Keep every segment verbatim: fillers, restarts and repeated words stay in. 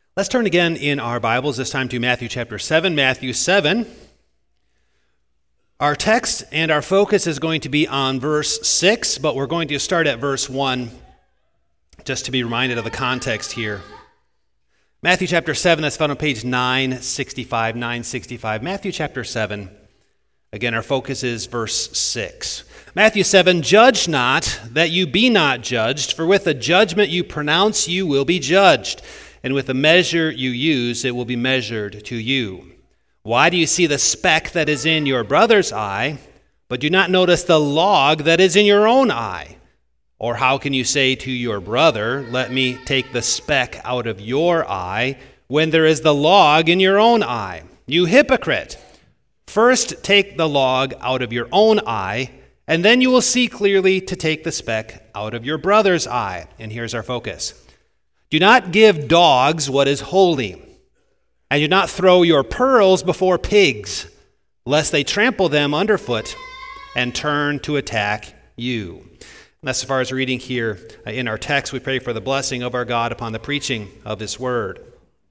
Let's turn again in our Bibles, this time to Matthew chapter seven. Matthew seven. Our text and our focus is going to be on verse six, but we're going to start at verse one, just to be reminded of the context here. Matthew chapter seven, that's found on page nine sixty-five, nine sixty-five. Matthew chapter seven. Again, our focus is verse six. Matthew seven, judge not, that you be not judged, for with the judgment you pronounce you will be judged, and with the measure you use it will be measured to you. Why do you see the speck that is in your brother's eye, but do not notice the log that is in your own eye? Or how can you say to your brother, let me take the speck out of your eye, when there is the log in your own eye? You hypocrite! First take the log out of your own eye, and then you will see clearly to take the speck out of your brother's eye. And here's our focus. Do not give dogs what is holy, and do not throw your pearls before pigs, lest they trample them underfoot and turn to attack you. And that's as far as reading here in our text. We pray for the blessing of our God upon the preaching of His word.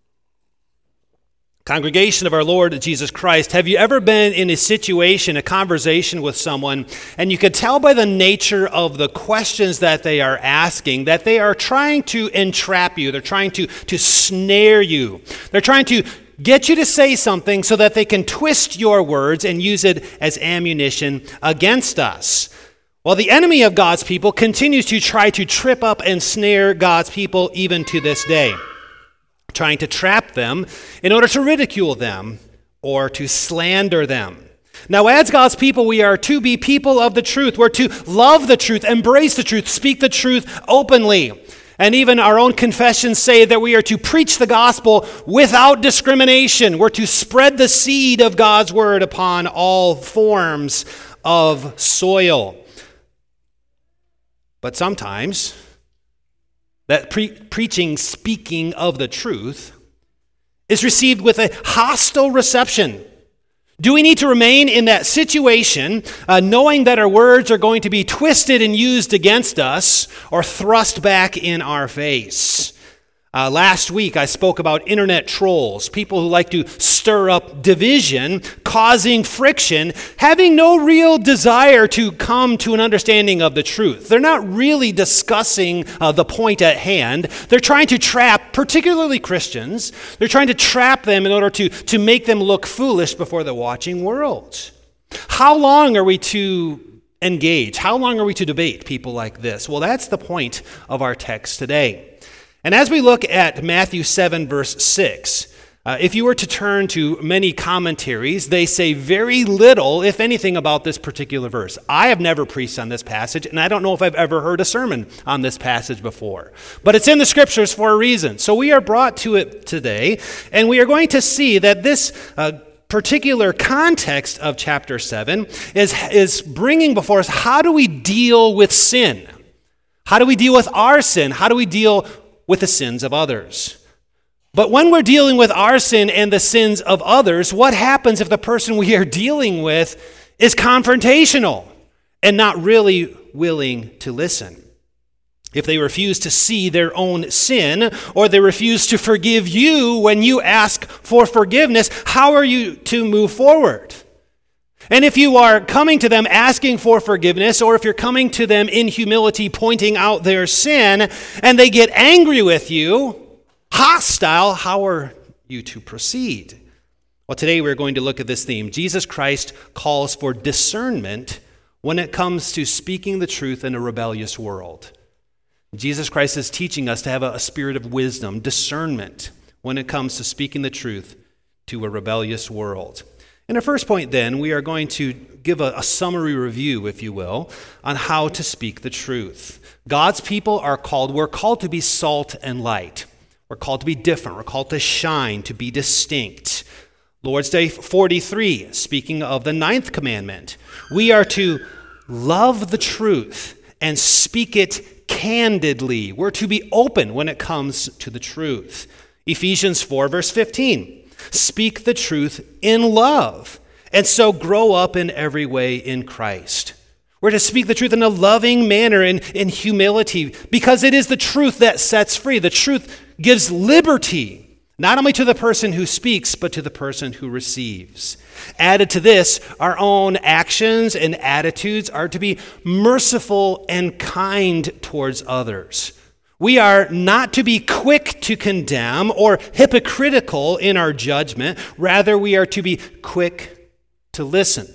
Congregation of our Lord Jesus Christ, have you ever been in a situation, a conversation with someone, and you could tell by the nature of the questions that they are asking that they are trying to entrap you, they're trying to, to snare you, they're trying to get you to say something so that they can twist your words and use it as ammunition against us? Well, the enemy of God's people continues to try to trip up and snare God's people even to this day, trying to trap them in order to ridicule them or to slander them. Now, as God's people, we are to be people of the truth. We're to love the truth, embrace the truth, speak the truth openly. And even our own confessions say that we are to preach the gospel without discrimination. We're to spread the seed of God's word upon all forms of soil. But sometimes that pre- preaching, speaking of the truth, is received with a hostile reception. Do we need to remain in that situation, uh, knowing that our words are going to be twisted and used against us or thrust back in our face? Uh, last week, I spoke about internet trolls, people who like to stir up division, causing friction, having no real desire to come to an understanding of the truth. They're not really discussing uh, the point at hand. They're trying to trap, particularly Christians, they're trying to trap them in order to, to make them look foolish before the watching world. How long are we to engage? How long are we to debate people like this? Well, that's the point of our text today. And as we look at Matthew seven, verse six, uh, if you were to turn to many commentaries, they say very little, if anything, about this particular verse. I have never preached on this passage, and I don't know if I've ever heard a sermon on this passage before. But it's in the scriptures for a reason. So we are brought to it today, and we are going to see that this uh, particular context of chapter seven is, is bringing before us, how do we deal with sin? How do we deal with our sin? How do we deal with the sins of others? But when we're dealing with our sin and the sins of others, what happens if the person we are dealing with is confrontational and not really willing to listen? If they refuse to see their own sin, or they refuse to forgive you when you ask for forgiveness, how are you to move forward? And if you are coming to them asking for forgiveness, or if you're coming to them in humility pointing out their sin, and they get angry with you, hostile, how are you to proceed? Well, today we're going to look at this theme. Jesus Christ calls for discernment when it comes to speaking the truth in a rebellious world. Jesus Christ is teaching us to have a spirit of wisdom, discernment, when it comes to speaking the truth to a rebellious world. In our first point, then, we are going to give a, a summary review, if you will, on how to speak the truth. God's people are called, we're called to be salt and light. We're called to be different. We're called to shine, to be distinct. Lord's Day forty-three, speaking of the ninth commandment, we are to love the truth and speak it candidly. We're to be open when it comes to the truth. Ephesians four, verse fifteen. Speak the truth in love, and so grow up in every way in Christ. We're to speak the truth in a loving manner and in humility, because it is the truth that sets free. The truth gives liberty. Not only to the person who speaks, but to the person who receives. Added to this, our own actions and attitudes are to be merciful and kind towards others. We are not to be quick to condemn or hypocritical in our judgment. Rather, we are to be quick to listen,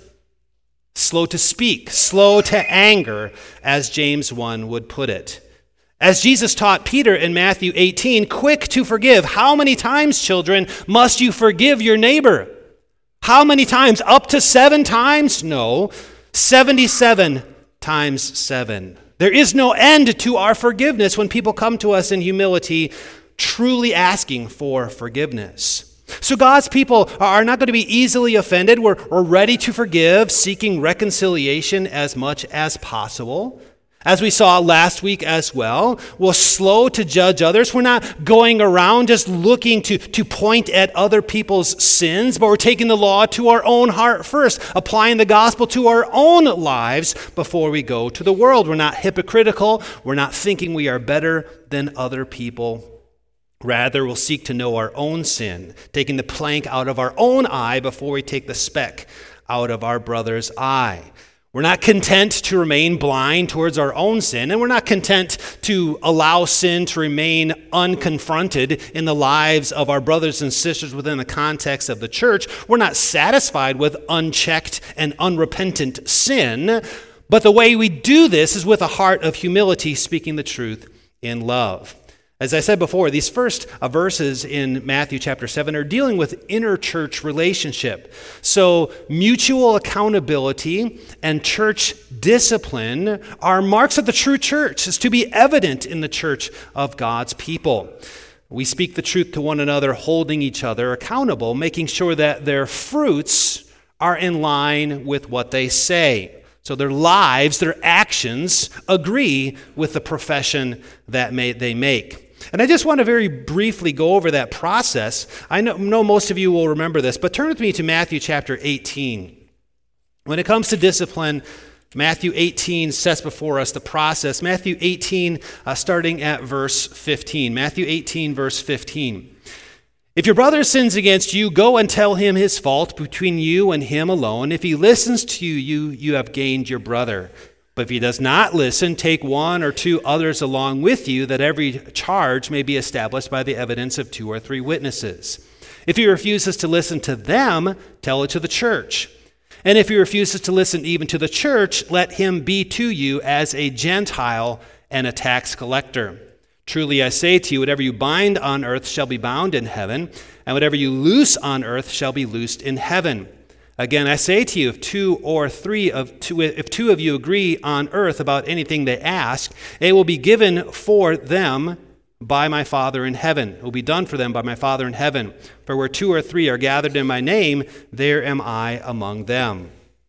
slow to speak, slow to anger, as James one would put it. As Jesus taught Peter in Matthew eighteen, quick to forgive. How many times, children, must you forgive your neighbor? How many times? Up to seven times? No, seventy-seven times seven. There is no end to our forgiveness when people come to us in humility, truly asking for forgiveness. So God's people are not going to be easily offended. We're, we're ready to forgive, seeking reconciliation as much as possible. As we saw last week as well, we're slow to judge others. We're not going around just looking to, to point at other people's sins, but we're taking the law to our own heart first, applying the gospel to our own lives before we go to the world. We're not hypocritical. We're not thinking we are better than other people. Rather, we'll seek to know our own sin, taking the plank out of our own eye before we take the speck out of our brother's eye. We're not content to remain blind towards our own sin, and we're not content to allow sin to remain unconfronted in the lives of our brothers and sisters within the context of the church. We're not satisfied with unchecked and unrepentant sin, but the way we do this is with a heart of humility, speaking the truth in love. As I said before, these first uh, verses in Matthew chapter seven are dealing with inner church relationship. So mutual accountability and church discipline are marks of the true church. It's to be evident in the church of God's people. We speak the truth to one another, holding each other accountable, making sure that their fruits are in line with what they say. So their lives, their actions agree with the profession that may, they make. And I just want to very briefly go over that process. I know, know most of you will remember this, but turn with me to Matthew chapter eighteen. When it comes to discipline, Matthew eighteen sets before us the process. Matthew eighteen, uh, starting at verse fifteen. Matthew eighteen, verse fifteen. If your brother sins against you, go and tell him his fault between you and him alone. If he listens to you, you have gained your brother. But if he does not listen, take one or two others along with you, that every charge may be established by the evidence of two or three witnesses. If he refuses to listen to them, tell it to the church. And if he refuses to listen even to the church, let him be to you as a Gentile and a tax collector. Truly I say to you, whatever you bind on earth shall be bound in heaven, and whatever you loose on earth shall be loosed in heaven. Again, I say to you, if two or three of two, if two of you agree on earth about anything they ask, it will be given for them by my Father in heaven. It will be done for them by my Father in heaven. For where two or three are gathered in my name, there am I among them.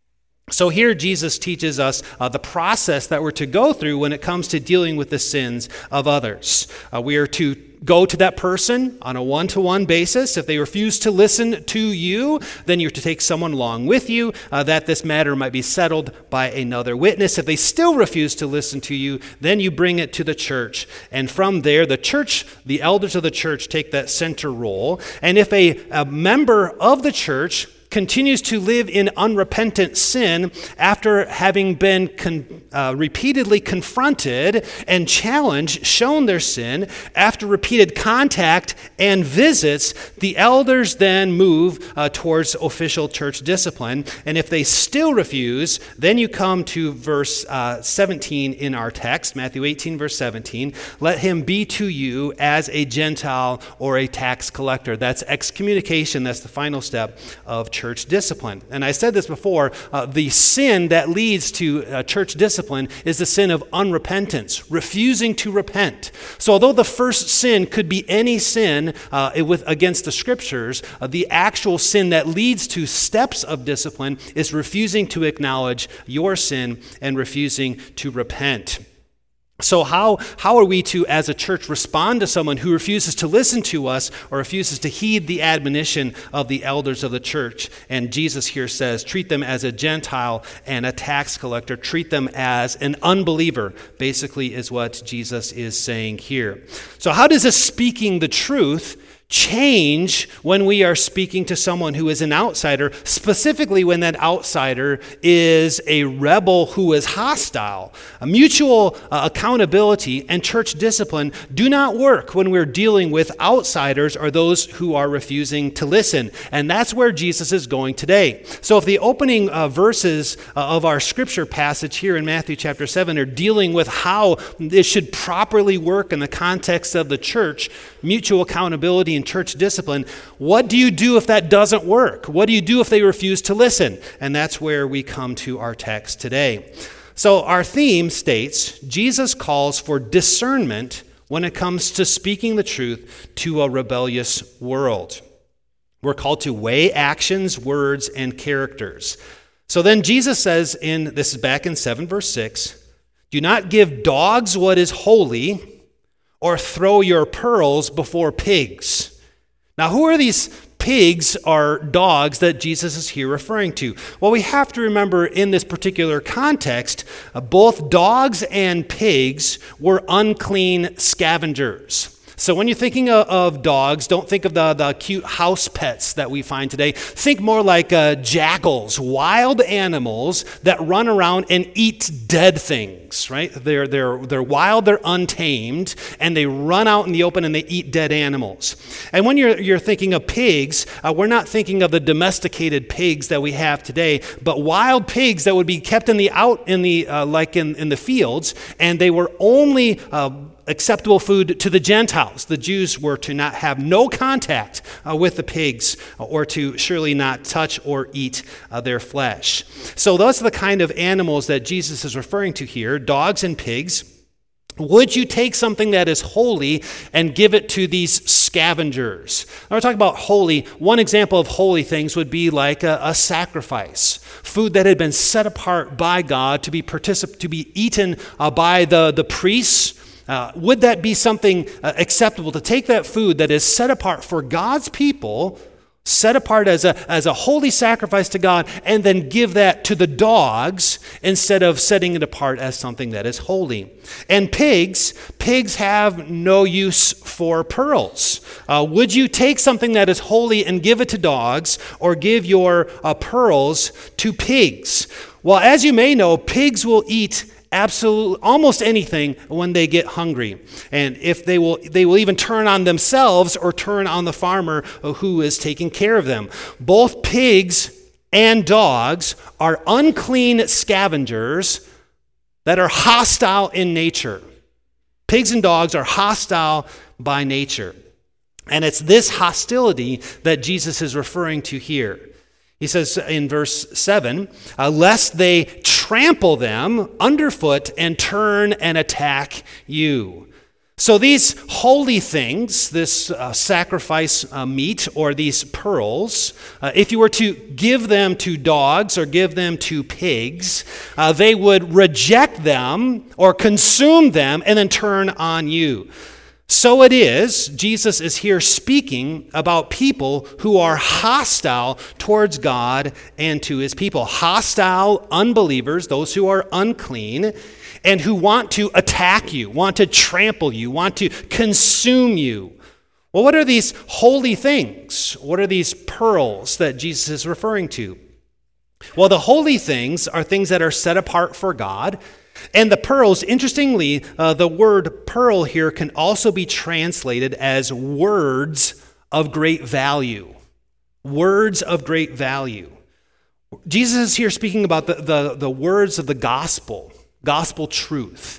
So here Jesus teaches us uh, the process that we're to go through when it comes to dealing with the sins of others. Uh, we are to go to that person on a one-to-one basis. If they refuse to listen to you, then you're to take someone along with you, uh, that this matter might be settled by another witness. If they still refuse to listen to you, then you bring it to the church. And from there, the church, the elders of the church take that center role. And if a, a member of the church continues to live in unrepentant sin after having been con- uh, repeatedly confronted and challenged, shown their sin, after repeated contact and visits, the elders then move uh, towards official church discipline. And if they still refuse, then you come to verse uh, seventeen in our text, Matthew eighteen, verse seventeen. Let him be to you as a Gentile or a tax collector. That's excommunication. That's the final step of church discipline. And I said this before, uh, the sin that leads to uh, church discipline is the sin of unrepentance, refusing to repent. So although the first sin could be any sin uh, with, against the scriptures, uh, the actual sin that leads to steps of discipline is refusing to acknowledge your sin and refusing to repent. So how, how are we to, as a church, respond to someone who refuses to listen to us or refuses to heed the admonition of the elders of the church? And Jesus here says, treat them as a Gentile and a tax collector. Treat them as an unbeliever, basically is what Jesus is saying here. So how does this speaking the truth change when we are speaking to someone who is an outsider, specifically when that outsider is a rebel who is hostile. A mutual uh, accountability and church discipline do not work when we're dealing with outsiders or those who are refusing to listen. And that's where Jesus is going today. So if the opening uh, verses uh, of our scripture passage here in Matthew chapter seven are dealing with how it should properly work in the context of the church, mutual accountability and church discipline, what do you do if that doesn't work? What do you do if they refuse to listen? And that's where we come to our text today. So our theme states, Jesus calls for discernment when it comes to speaking the truth to a rebellious world. We're called to weigh actions, words, and characters. So then Jesus says in, this is back in seven verse six, do not give dogs what is holy, or throw your pearls before pigs. Now, who are these pigs or dogs that Jesus is here referring to? Well, we have to remember in this particular context, uh, both dogs and pigs were unclean scavengers. So when you're thinking of, of dogs, don't think of the, the cute house pets that we find today. Think more like uh, jackals, wild animals that run around and eat dead things, right? They're, they're, they're wild, they're untamed, and they run out in the open and they eat dead animals. And when you're, you're thinking of pigs, uh, we're not thinking of the domesticated pigs that we have today, but wild pigs that would be kept in the out in the uh, like in, in the fields, and they were only uh, acceptable food to the Gentiles. The Jews were to not have no contact uh, with the pigs, or to surely not touch or eat uh, their flesh. So those are the kind of animals that Jesus is referring to here, dogs and pigs. Would you take something that is holy and give it to these scavengers? Now we're talking about holy. One example of holy things would be like a, a sacrifice, food that had been set apart by God to be particip- to be eaten uh, by the, the priests. Uh, would that be something uh, acceptable to take that food that is set apart for God's people, set apart as a, as a holy sacrifice to God, and then give that to the dogs instead of setting it apart as something that is holy? And pigs, pigs have no use for pearls. Uh, would you take something that is holy and give it to dogs, or give your uh, pearls to pigs? Well, as you may know, pigs will eat absolutely almost anything when they get hungry, and if they will they will even turn on themselves or turn on the farmer who is taking care of them. Both pigs and dogs are unclean scavengers that are hostile in nature. Pigs and dogs are hostile by nature, and it's this hostility that Jesus is referring to here. He says in verse seven, uh, lest they trample them underfoot and turn and attack you. So these holy things, this uh, sacrifice uh, meat or these pearls, uh, if you were to give them to dogs or give them to pigs, uh, they would reject them or consume them and then turn on you. So it is, Jesus is here speaking about people who are hostile towards God and to his people. Hostile unbelievers, those who are unclean, and who want to attack you, want to trample you, want to consume you. Well, what are these holy things? What are these pearls that Jesus is referring to? Well, the holy things are things that are set apart for God. And the pearls, interestingly, uh, the word pearl here can also be translated as words of great value. Words of great value. Jesus is here speaking about the, the, the words of the gospel, gospel truth.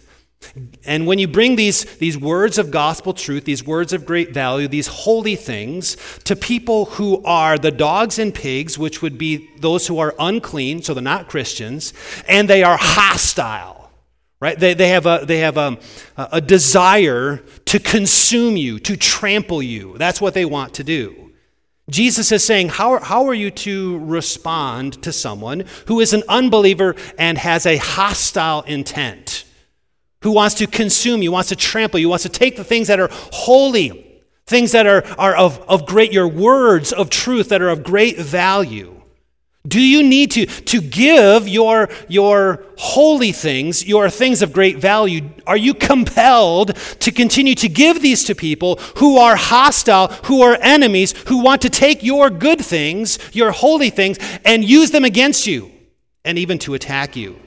And when you bring these, these words of gospel truth, these words of great value, these holy things, to people who are the dogs and pigs, which would be those who are unclean, so they're not Christians, and they are hostile. Right? They, they have, a, they have a, a desire to consume you, to trample you. That's what they want to do. Jesus is saying, how, how are you to respond to someone who is an unbeliever and has a hostile intent, who wants to consume you, wants to trample you, wants to take the things that are holy, things that are, are of, of great, your words of truth that are of great value? Do you need to, to give your, your holy things, your things of great value? Are you compelled to continue to give these to people who are hostile, who are enemies, who want to take your good things, your holy things, and use them against you, and even to attack you?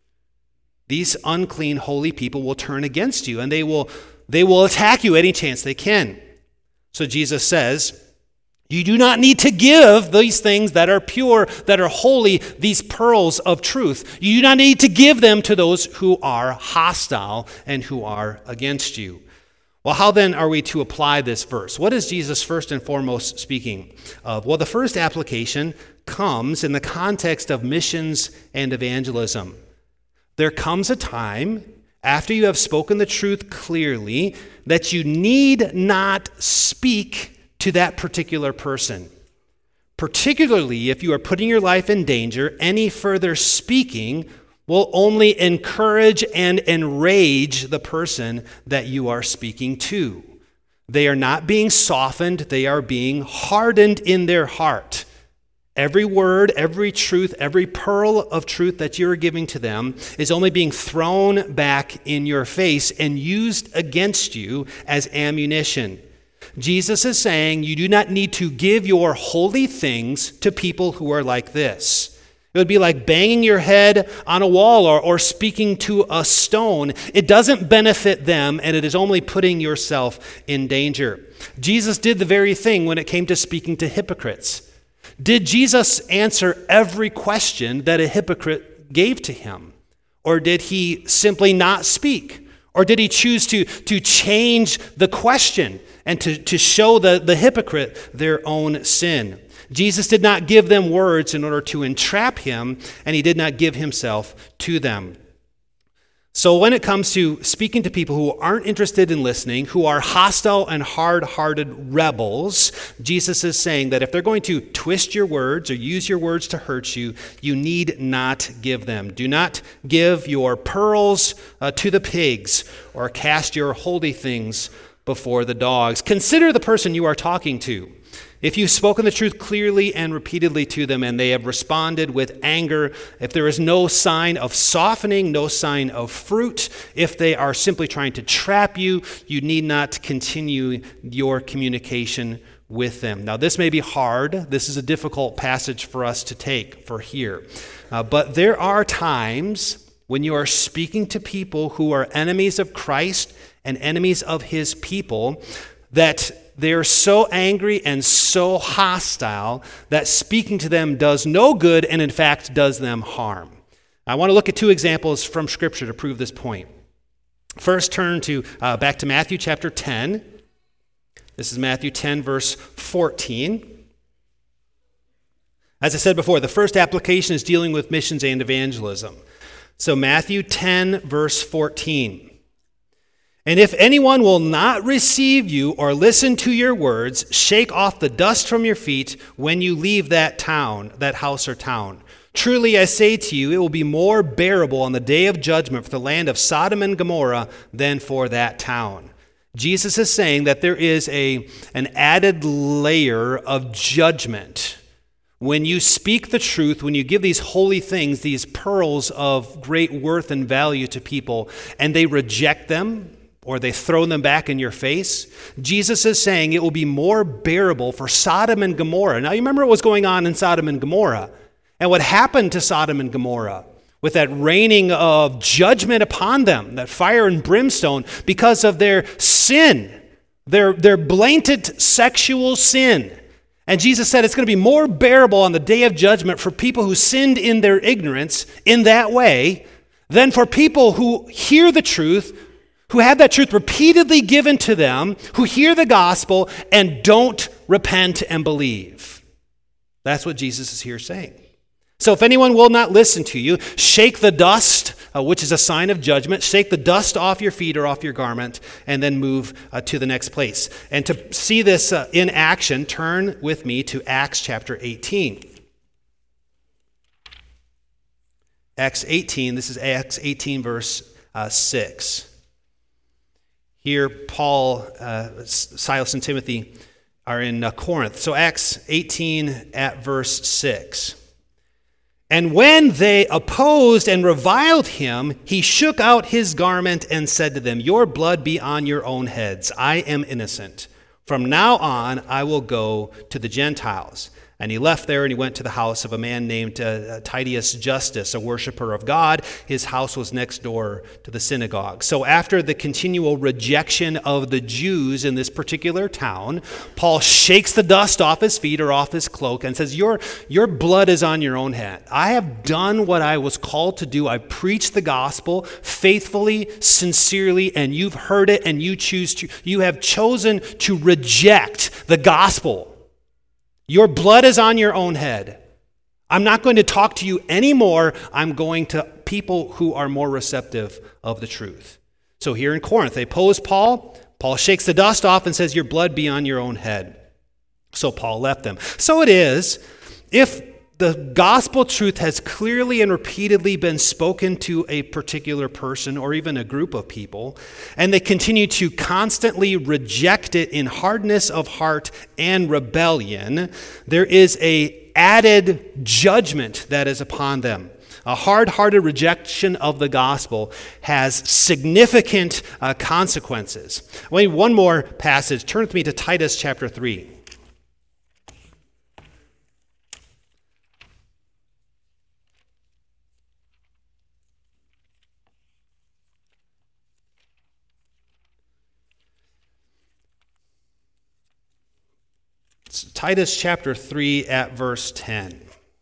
These unclean, holy people will turn against you, and they will, they will attack you any chance they can. So Jesus says, you do not need to give these things that are pure, that are holy, these pearls of truth. You do not need to give them to those who are hostile and who are against you. Well, how then are we to apply this verse? What is Jesus first and foremost speaking of? Well, the first application comes in the context of missions and evangelism. There comes a time after you have spoken the truth clearly that you need not speak to that particular person. Particularly if you are putting your life in danger, any further speaking will only encourage and enrage the person that you are speaking to. They are not being softened, they are being hardened in their heart. Every word, every truth, every pearl of truth that you're giving to them is only being thrown back in your face and used against you as ammunition. Jesus is saying you do not need to give your holy things to people who are like this. It would be like banging your head on a wall or, or speaking to a stone. It doesn't benefit them, and it is only putting yourself in danger. Jesus did the very thing when it came to speaking to hypocrites. Did Jesus answer every question that a hypocrite gave to him? Or did he simply not speak? Or did he choose to, to change the question and to, to show the, the hypocrite their own sin? Jesus did not give them words in order to entrap him, and he did not give himself to them. So when it comes to speaking to people who aren't interested in listening, who are hostile and hard-hearted rebels, Jesus is saying that if they're going to twist your words or use your words to hurt you, you need not give them. Do not give your pearls uh, to the pigs or cast your holy things before the dogs. Consider the person you are talking to. If you've spoken the truth clearly and repeatedly to them and they have responded with anger, if there is no sign of softening, no sign of fruit, if they are simply trying to trap you, you need not continue your communication with them. Now, this may be hard. This is a difficult passage for us to take for here. Uh, but there are times when you are speaking to people who are enemies of Christ and enemies of his people that they are so angry and so hostile that speaking to them does no good and in fact does them harm. I want to look at two examples from Scripture to prove this point. First, turn to uh, back to Matthew chapter ten. This is Matthew ten, verse fourteen. As I said before, the first application is dealing with missions and evangelism. So Matthew ten, verse fourteen. And if anyone will not receive you or listen to your words, shake off the dust from your feet when you leave that town, that house or town. Truly I say to you, it will be more bearable on the day of judgment for the land of Sodom and Gomorrah than for that town. Jesus is saying that there is a, an added layer of judgment. When you speak the truth, when you give these holy things, these pearls of great worth and value to people, and they reject them, or they throw them back in your face, Jesus is saying it will be more bearable for Sodom and Gomorrah. Now, you remember what was going on in Sodom and Gomorrah, and what happened to Sodom and Gomorrah with that raining of judgment upon them, that fire and brimstone, because of their sin, their, their blatant sexual sin. And Jesus said it's going to be more bearable on the day of judgment for people who sinned in their ignorance in that way than for people who hear the truth, who have that truth repeatedly given to them, who hear the gospel and don't repent and believe. That's what Jesus is here saying. So if anyone will not listen to you, shake the dust, uh, which is a sign of judgment. Shake the dust off your feet or off your garment, and then move uh, to the next place. And to see this uh, in action, turn with me to Acts chapter eighteen. Acts eighteen, this is Acts eighteen, verse uh, six. Here, Paul, uh, Silas, and Timothy are in uh, Corinth. So Acts eighteen at verse six. And when they opposed and reviled him, he shook out his garment and said to them, "Your blood be on your own heads. I am innocent. From now on, I will go to the Gentiles." And he left there and he went to the house of a man named uh, Titius Justus, a worshiper of God. His house was next door to the synagogue. So after the continual rejection of the Jews in this particular town, Paul shakes the dust off his feet or off his cloak and says, your, your blood is on your own head. I have done what I was called to do. I preached the gospel faithfully, sincerely, and you've heard it and you choose to, you have chosen to reject the gospel. Your blood is on your own head. I'm not going to talk to you anymore. I'm going to people who are more receptive of the truth. So here in Corinth, they oppose Paul. Paul shakes the dust off and says, "Your blood be on your own head." So Paul left them. So it is, if the gospel truth has clearly and repeatedly been spoken to a particular person or even a group of people, and they continue to constantly reject it in hardness of heart and rebellion, there is a added judgment that is upon them. A hard-hearted rejection of the gospel has significant uh, consequences. Wait, one more passage. Turn with me to Titus chapter three. Titus chapter three at verse ten.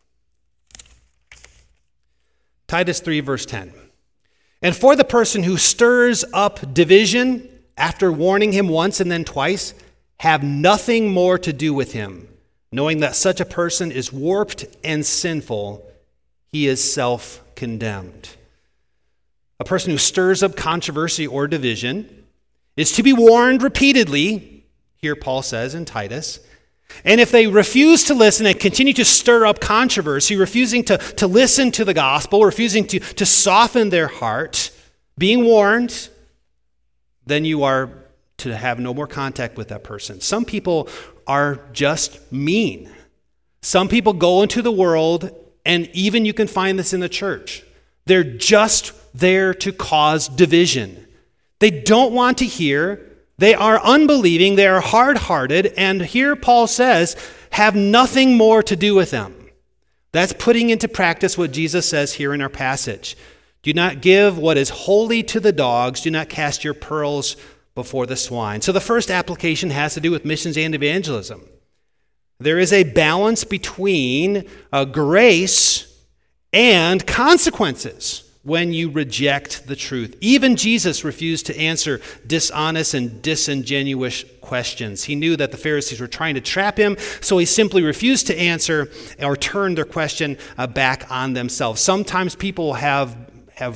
Titus three verse ten. "And for the person who stirs up division after warning him once and then twice, have nothing more to do with him, knowing that such a person is warped and sinful, he is self-condemned." A person who stirs up controversy or division is to be warned repeatedly, here Paul says in Titus. And if they refuse to listen and continue to stir up controversy, refusing to, to listen to the gospel, refusing to, to soften their heart, being warned, then you are to have no more contact with that person. Some people are just mean. Some people go into the world, and even you can find this in the church. They're just there to cause division. They don't want to hear. They are unbelieving, they are hard-hearted, and here Paul says, have nothing more to do with them. That's putting into practice what Jesus says here in our passage. Do not give what is holy to the dogs, do not cast your pearls before the swine. So the first application has to do with missions and evangelism. There is a balance between uh, grace and consequences when you reject the truth. Even Jesus refused to answer dishonest and disingenuous questions. He knew that the Pharisees were trying to trap him, so he simply refused to answer or turn their question uh, back on themselves. Sometimes people have, have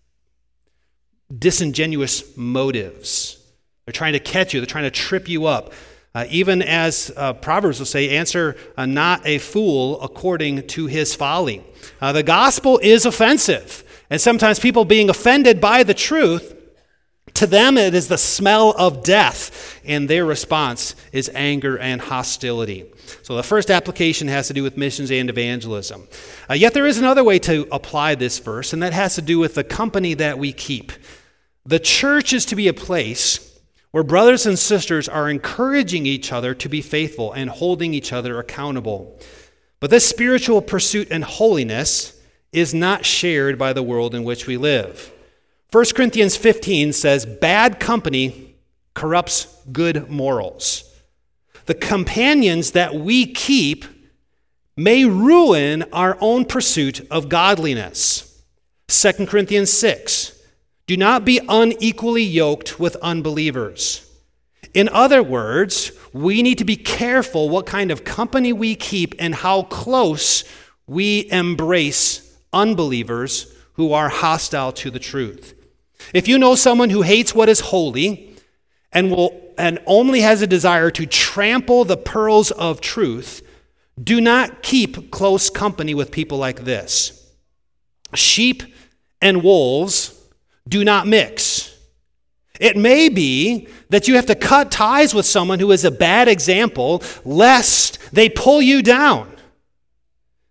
disingenuous motives. They're trying to catch you. They're trying to trip you up. Uh, even as uh, Proverbs will say, answer uh, not a fool according to his folly. Uh, the gospel is offensive. And sometimes people being offended by the truth, to them it is the smell of death, and their response is anger and hostility. So the first application has to do with missions and evangelism. Uh, yet there is another way to apply this verse, and that has to do with the company that we keep. The church is to be a place where brothers and sisters are encouraging each other to be faithful and holding each other accountable. But this spiritual pursuit and holiness is not shared by the world in which we live. First Corinthians fifteen says, "Bad company corrupts good morals." The companions that we keep may ruin our own pursuit of godliness. Second Corinthians six, "Do not be unequally yoked with unbelievers." In other words, we need to be careful what kind of company we keep and how close we embrace unbelievers who are hostile to the truth. If you know someone who hates what is holy and will and only has a desire to trample the pearls of truth, do not keep close company with people like this. Sheep and wolves do not mix. It may be that you have to cut ties with someone who is a bad example, lest they pull you down.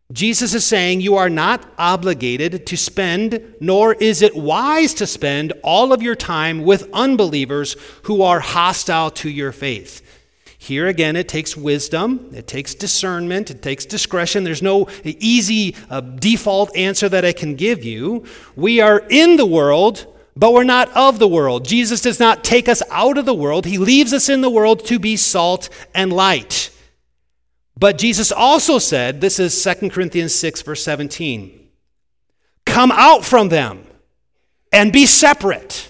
Jesus is saying you are not obligated to spend, nor is it wise to spend all of your time with unbelievers who are hostile to your faith. Here again, it takes wisdom, it takes discernment, it takes discretion. There's no easy uh, default answer that I can give you. We are in the world, but we're not of the world. Jesus does not take us out of the world. He leaves us in the world to be salt and light. But Jesus also said, this is Second Corinthians six, verse seventeen, come out from them and be separate.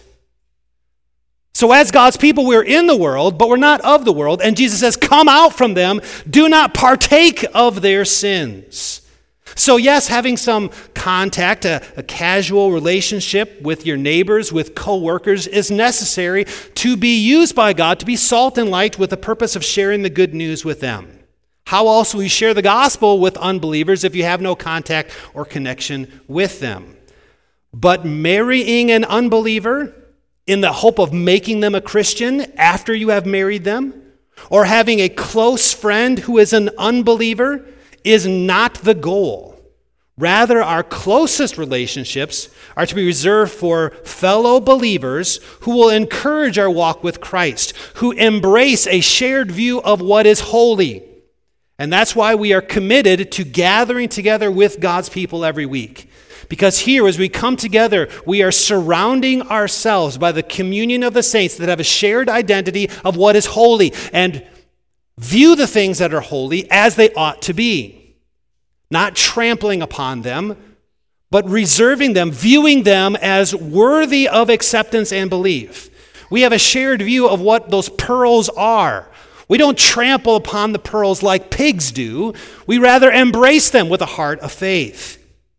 So as God's people, we're in the world, but we're not of the world. And Jesus says, come out from them. Do not partake of their sins. So yes, having some contact, a, a casual relationship with your neighbors, with co-workers is necessary to be used by God to be salt and light with the purpose of sharing the good news with them. How else will you share the gospel with unbelievers if you have no contact or connection with them? But marrying an unbeliever in the hope of making them a Christian after you have married them, or having a close friend who is an unbeliever, is not the goal. Rather, our closest relationships are to be reserved for fellow believers who will encourage our walk with Christ, who embrace a shared view of what is holy. And that's why we are committed to gathering together with God's people every week. Because here, as we come together, we are surrounding ourselves by the communion of the saints that have a shared identity of what is holy and view the things that are holy as they ought to be. Not trampling upon them, but reserving them, viewing them as worthy of acceptance and belief. We have a shared view of what those pearls are. We don't trample upon the pearls like pigs do. We rather embrace them with a heart of faith.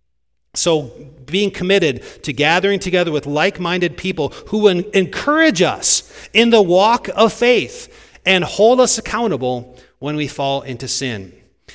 So being committed to gathering together with like-minded people who will encourage us in the walk of faith and hold us accountable when we fall into sin.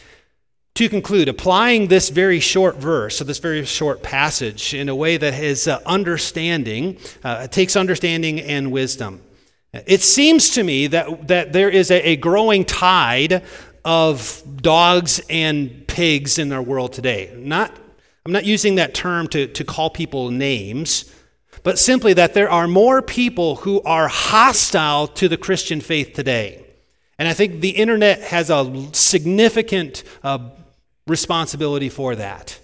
To conclude, applying this very short verse, so this very short passage, in a way that is uh, understanding, uh, takes understanding and wisdom. It seems to me that, that there is a, a growing tide of dogs and pigs in our world today. Not, I'm not using that term to, to call people names, but simply that there are more people who are hostile to the Christian faith today. And I think the internet has a significant uh, responsibility for that.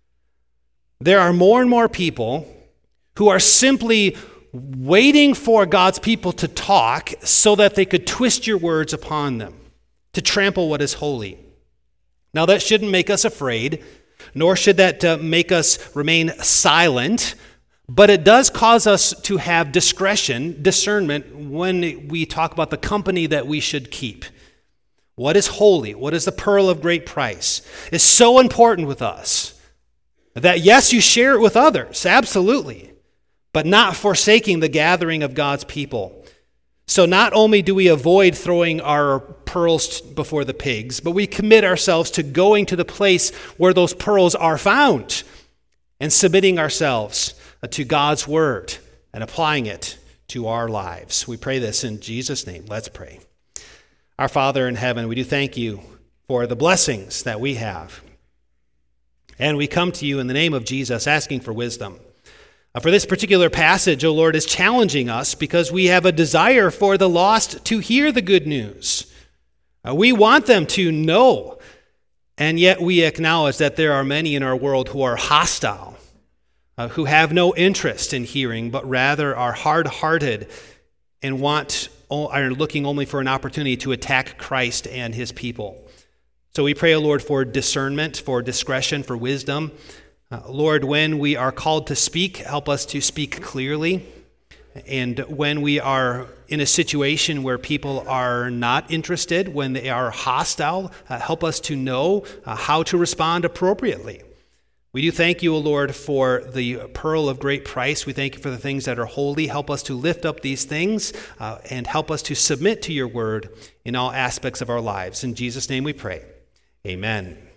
There are more and more people who are simply waiting for God's people to talk so that they could twist your words upon them, to trample what is holy. Now that shouldn't make us afraid, nor should that uh, make us remain silent, but it does cause us to have discretion, discernment, when we talk about the company that we should keep. What is holy? What is the pearl of great price? Is so important with us that yes, you share it with others, absolutely, but not forsaking the gathering of God's people. So not only do we avoid throwing our pearls before the pigs, but we commit ourselves to going to the place where those pearls are found and submitting ourselves to God's word and applying it to our lives. We pray this in Jesus' name. Let's pray. Our Father in heaven, we do thank you for the blessings that we have. And we come to you in the name of Jesus asking for wisdom. Uh, for this particular passage, O Lord, is challenging us because we have a desire for the lost to hear the good news. Uh, we want them to know, and yet we acknowledge that there are many in our world who are hostile, uh, who have no interest in hearing, but rather are hard-hearted and want are looking only for an opportunity to attack Christ and his people. So we pray, O Lord, for discernment, for discretion, for wisdom. Uh, Lord, when we are called to speak, help us to speak clearly. And when we are in a situation where people are not interested, when they are hostile, uh, help us to know uh, how to respond appropriately. We do thank you, O Lord, for the pearl of great price. We thank you for the things that are holy. Help us to lift up these things uh, and help us to submit to your word in all aspects of our lives. In Jesus' name we pray. Amen.